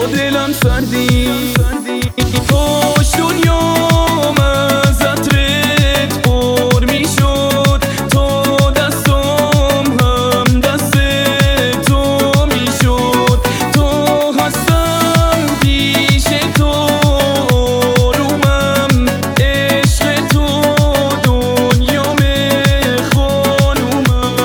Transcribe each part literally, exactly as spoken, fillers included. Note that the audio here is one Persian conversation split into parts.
دلم سردی کاش دنیام از عطرت پر میشد تا دستام هم دست تو میشد تا هستم پیش تو آرومم عشق تو دنیام خانومم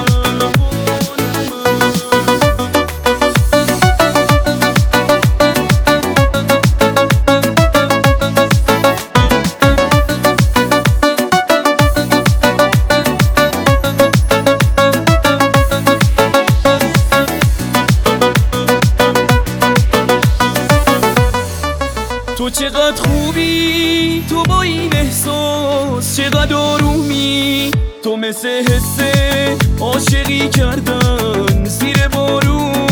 تو چقدر خوبی، تو با این احساس چقدر آرومی، تو مثل حس عاشقی کردن زیر بارون